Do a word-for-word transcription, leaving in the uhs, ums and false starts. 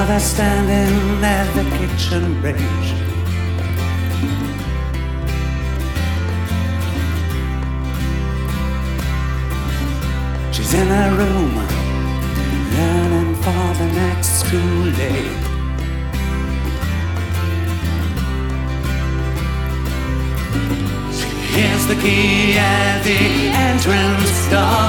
mother standing at the kitchen range. She's in her room, learning for the next school day. She hears the key at the entrance door.